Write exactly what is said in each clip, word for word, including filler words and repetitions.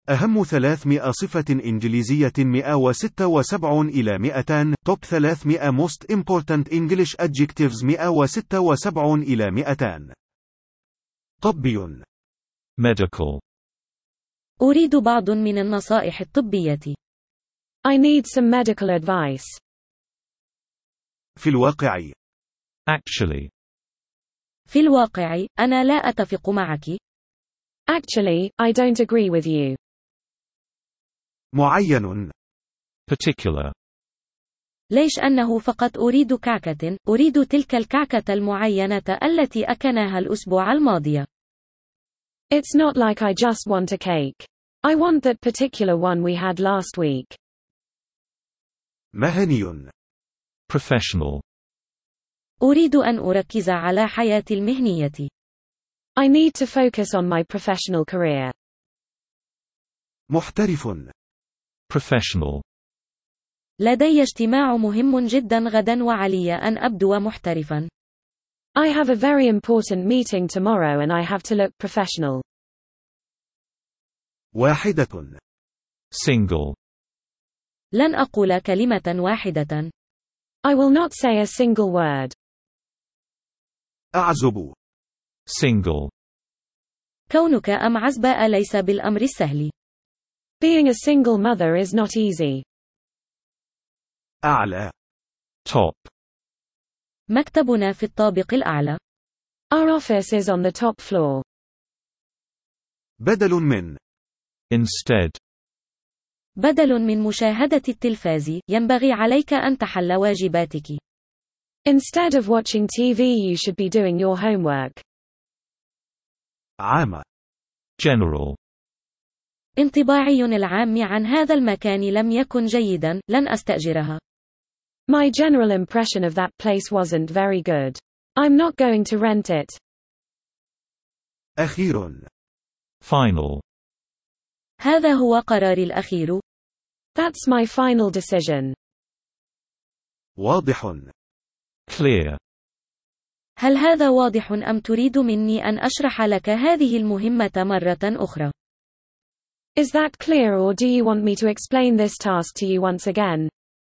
أهم ثلاثمائة صفة إنجليزية مئة وستة وسبعين إلى مئتين. Top ثلاثمائة Most Important English Adjectives مئة وستة وسبعين إلى مئتين. طبي. Medical. أريد بعض من النصائح الطبية. I need some medical advice. في الواقع. Actually. في الواقع، أنا لا أتفق معك. Actually, I don't agree with you. معين. Particular. ليش أنه فقط أريد كعكة، أريد تلك الكعكة المعينة التي أكلناها الأسبوع الماضي. It's not like I just want a cake. I want that particular one we had last week. مهني. Professional. أريد أن أركز على حياتي المهنية. I need to focus on my professional career. محترف. Professional. لدي اجتماع مهم جدا غدا وعلي أن أبدو محترفا. I have a very important meeting tomorrow and I have to look professional. واحدة. Single. لن أقول كلمة واحدة. I will not say a single word. أعزب. Single. كونك أم عزباء ليس بالأمر السهل. Being a single mother is not easy. أعلى. Top. مكتبنا في الطابق الأعلى. Our office is on the top floor. بدل من. Instead. بدل من مشاهدة التلفاز، ينبغي عليك أن تحل واجباتك. Instead of watching T V, you should be doing your homework. عام. General. انطباعي العام عن هذا المكان لم يكن جيدا، لن أستأجرها. My general impression of that place wasn't very good. I'm not going to rent it. أخير. Final. هذا هو قراري الأخير. That's my final decision. واضح. Clear. هل هذا واضح أم تريد مني أن أشرح لك هذه المهمة مرة أخرى؟ Is that clear, or do you want me to explain this task to you once again?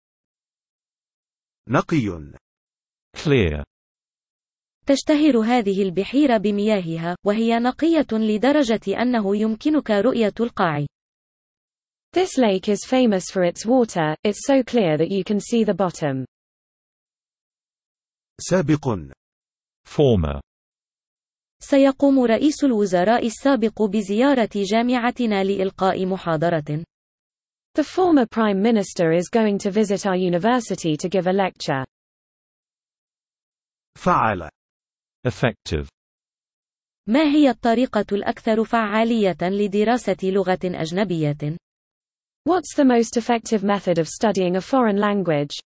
نقي. Clear. تشتهر هذه البحيرة بمياهها، وهي نقية لدرجة أنه يمكنك رؤية القاع. This lake is famous for its water, it's so clear that you can see the bottom. سابق. Former. سيقوم رئيس الوزراء السابق بزيارة جامعتنا لإلقاء محاضرة. The former Prime Minister is going to visit our university to give a lecture. فعال. Effective. ما هي الطريقة الأكثر فعالية لدراسة لغة أجنبية؟ What's the most effective method of studying a foreign language?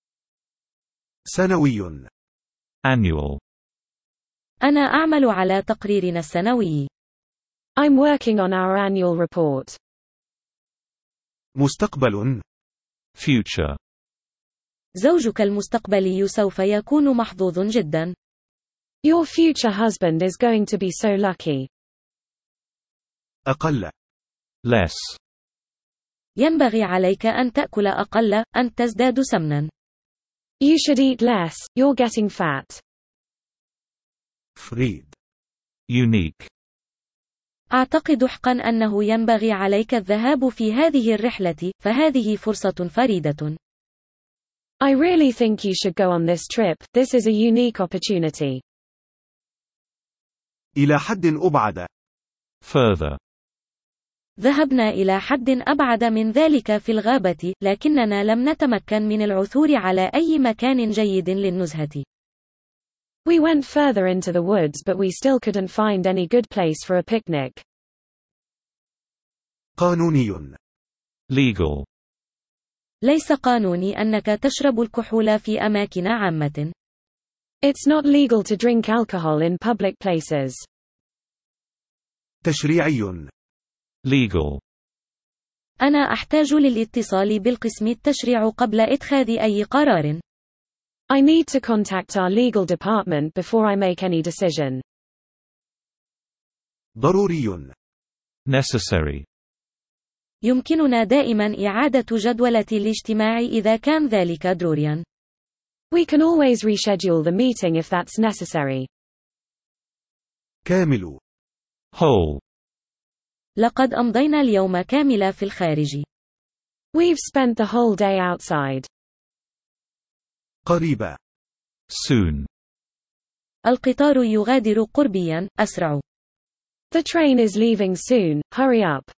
سنوي. Annual. أنا أعمل على تقريرنا السنوي. I'm working on our annual report. مستقبل. Future. زوجك المستقبلي سوف يكون محظوظ جدا. Your future husband is going to be so lucky. أقل. Less. ينبغي عليك أن تأكل أقل، أن تزداد سمنا. You should eat less, you're getting fat. فريد. Unique. أعتقد حقا أنه ينبغي عليك الذهاب في هذه الرحلة، فهذه فرصة فريدة. I really think you should go on this trip, this is a unique opportunity. إلى حد أبعد. Further. ذهبنا إلى حد أبعد من ذلك في الغابة، لكننا لم نتمكن من العثور على أي مكان جيد للنزهة. We went further into the woods but we still couldn't find any good place for a picnic. قانوني. Legal. ليس قانوني أنك تشرب الكحول في أماكن عامة. It's not legal to drink alcohol in public places. تشريعي. Legal. أنا أحتاج للاتصال بالقسم التشريع قبل إتخاذ أي قرار. I need to contact our legal department before I make any decision. ضروري. Necessary. يمكننا دائما إعادة جدولة الاجتماع إذا كان ذلك ضروريا. We can always reschedule the meeting if that's necessary. كامل. Whole. لقد أمضينا اليوم كاملا في الخارج. We've spent the whole day outside. قريبة. Soon. القطار يغادر قربيا، أسرع. The train is leaving soon, hurry up.